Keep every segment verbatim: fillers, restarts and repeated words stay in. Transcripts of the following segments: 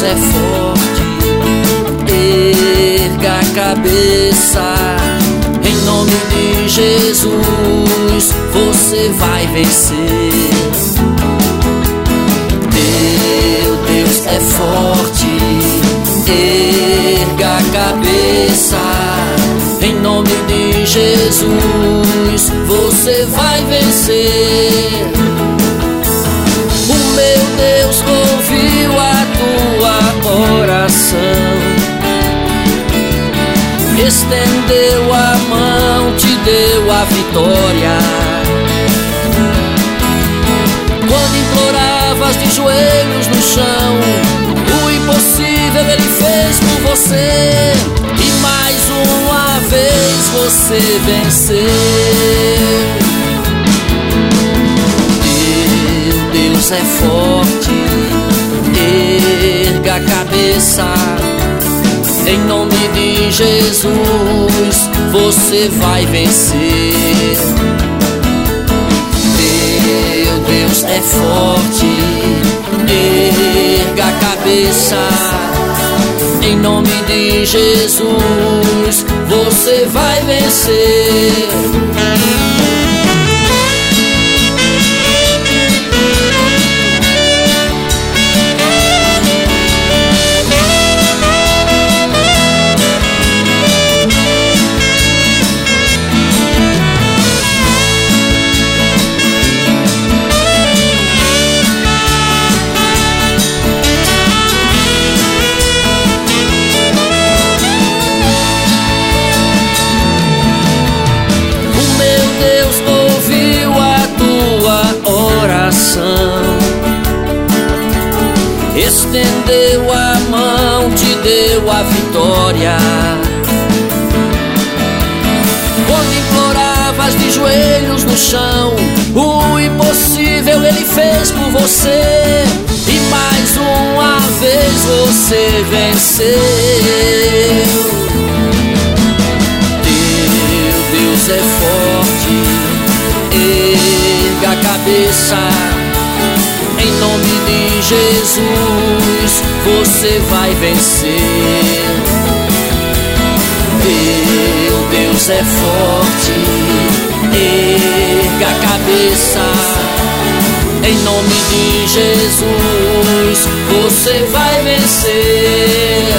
é forte. Erga a cabeça, em nome de Jesus você vai vencer. Teu Deus é forte. Erga a cabeça, em nome de Jesus você vai vencer. O meu Deus ouviu a tua oração, estendeu a mão, te deu a vitória. Quando imploravas de joelhos no chão, o impossível Ele fez por você, e mais uma vez você venceu. Teu Deus é forte. Erga a cabeça, em nome de Jesus você vai vencer. Teu Deus é forte. Erga a cabeça, em nome de Jesus você vai vencer. Estendeu a mão, te deu a vitória. Quando imploravas de joelhos no chão, o impossível Ele fez por você, e mais uma vez você venceu. Teu Deus é forte. Erga a cabeça, em nome de Jesus você vai vencer. Teu Deus é forte. Erga a cabeça, em nome de Jesus você vai vencer.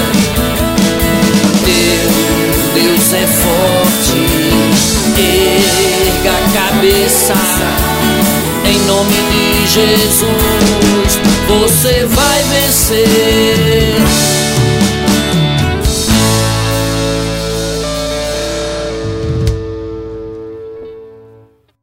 Teu Deus é forte. Erga a cabeça, em nome de Jesus você vai vencer.